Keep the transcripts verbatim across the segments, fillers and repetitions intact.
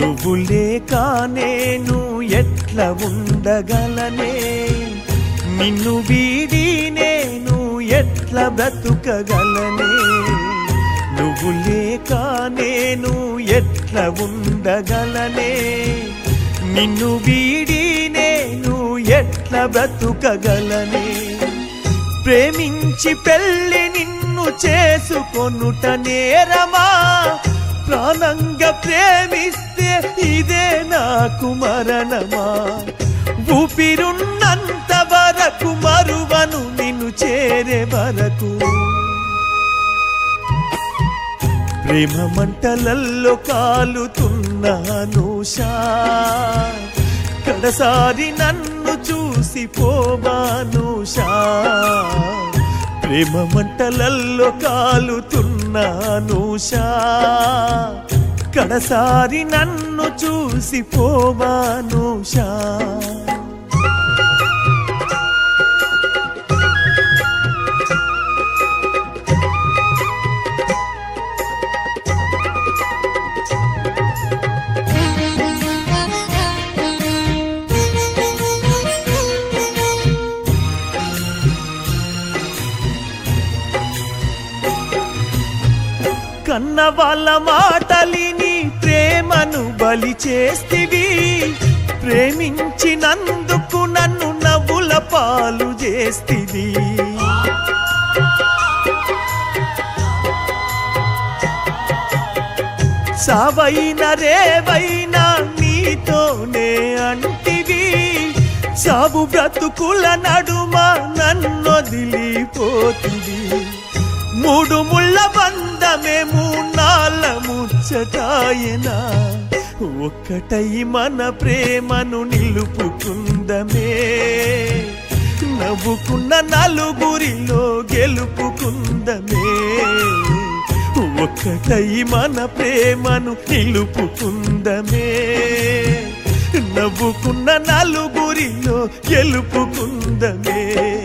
నువ్వు లేక నేను ఎట్లా ఉండగలనే, నిన్ను వీడి నేను ఎట్లా బ్రతుకగలనే. నువ్వు లేక నేను ఎట్లా ఉండగలనే, నిన్ను వీడి నేను ఎట్లా బ్రతుకగలనే. ప్రేమించి పెళ్ళి నిన్ను చేసుకొనుట నేరమా, ప్రాణంగా ప్రేమిస్తే ఇదే నాకు మరణమా. ఊపిరున్నంత వరకు మరువను నిన్ను చేరే వరకు. ప్రేమ మంటలల్లో కాలుతున్నాను షా, కడసారి నన్ను చూసి పోవాను షా. ప్రేమ మంటలల్లో కాలుతున్నాను షా, కడసారి నన్ను చూసి పోవాను షా. కన్న వాళ్ళ మాటలిని ప్రేమను బలి చేస్తివి, ప్రేమించినందుకు నన్ను నవ్వుల పాలు చేస్తివి. సావైన రేవైనా నీతోనే అంటివి, సాగు బ్రతుకుల నడుమ నన్నొదిలిపోతివి. మూడు ముళ్ళ బంధమే మూన్నాళ్ళ ముచ్చటాయనా, ఒక్కటై మన ప్రేమను నిలుపుకుందమే. నవ్వుకున్న నలుగురిలో గెలుపుకుందమే, ఒక్కటై మన ప్రేమను నిలుపుకుందమే. నవ్వుకున్న నలుగురిలో గెలుపుకుందమే.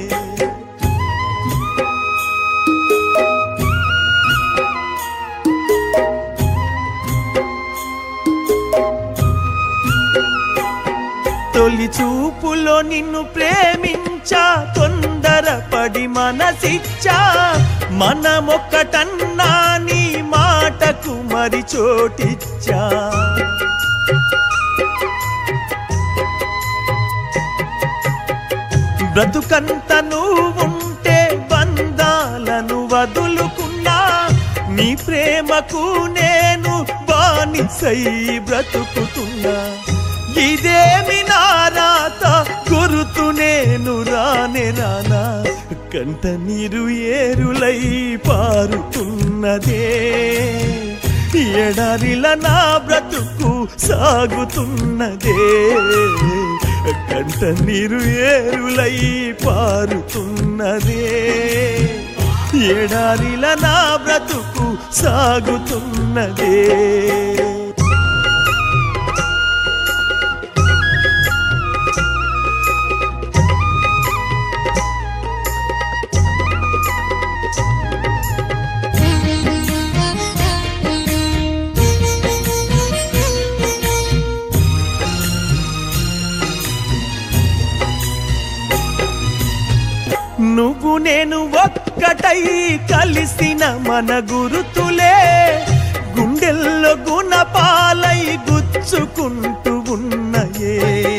తొలి చూపులో నిన్ను ప్రేమించా, తొందరపడి మనసిచ్చా. మనమొక్కటన్నా నీ మాటకు మరి చోటిచ్చా. బ్రతుకంత నువ్వుంటే బంధాలను వదులుకున్నా, నీ ప్రేమకు నేను బానిసై బ్రతుకుతున్నా. ఇదేమి నారాత గురుతు నేను రానే రానా, కంట నీరు ఏరులై పారుతున్నదే. ఎడారిల నా బ్రతుకు సాగుతున్నదే, కంట నీరు ఏరులై పారుతున్నదే. ఎడారిల నా బ్రతుకు సాగుతున్నదే. నువ్వు నేను ఒక్కటై కలిసిన మన గురుతులే, గుండెల్లో గుణపాలై గుచ్చుకుంటూ ఉన్నయే.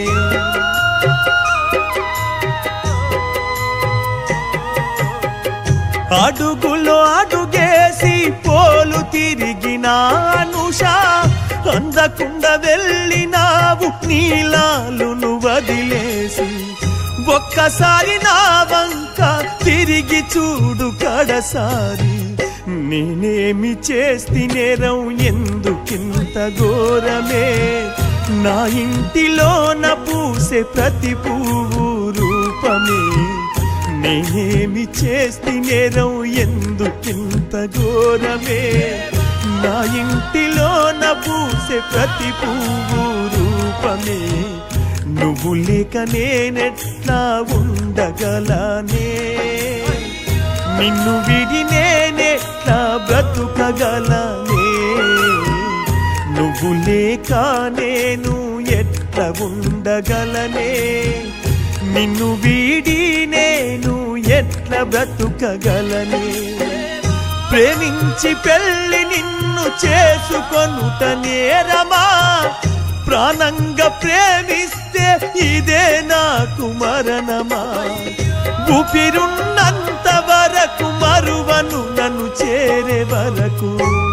అడుగులో అడుగేసి పోలు తిరిగిన అనుషా, అందకుండా వెళ్ళినావు నీలాలును వదిలేసి. ఒక్కసారి నా వంక తిరిగి చూడు కడసారి, నేనేమి చేస్తి నేరం ఎందుకింత ఘోరమే. నా ఇంటిలోన పూసే ప్రతి పువ్వు రూపమే, నేనేమి చేస్తి నేరం ఎందుకింత ఘోరమే. నా ఇంటిలోన పూసే ప్రతి పువ్వు రూపమే, నువ్వు లేక నేనెట్లా ఉండగలనే. నిన్ను విడి నేనెట్లా బ్రతుకగలనే. నువ్వు లేక నేను ఎట్లా ఉండగలనే, నిన్ను వీడి నేను ఎట్లా బ్రతుకగలనే. ప్రేమించి పెళ్లి నిన్ను చేసుకొనుట నేరమా, ప్రాణంగా ప్రేమిస్తే ఇదే నాకు మరణమా. ఊపిరున్నంత వరకు మరువను నన్ను చేరే వరకు.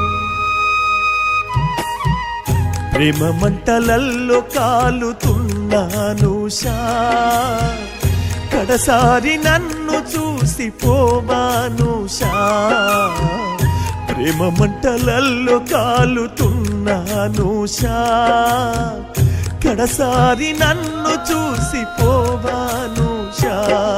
ప్రేమ మంటలల్లో కాలుతున్నాను షా, కడసారి నన్ను చూసి పోవాను షా. ప్రేమ మంటలల్లో కాలుతున్నాను షా, కడసారి నన్ను చూసి పోవాను షా.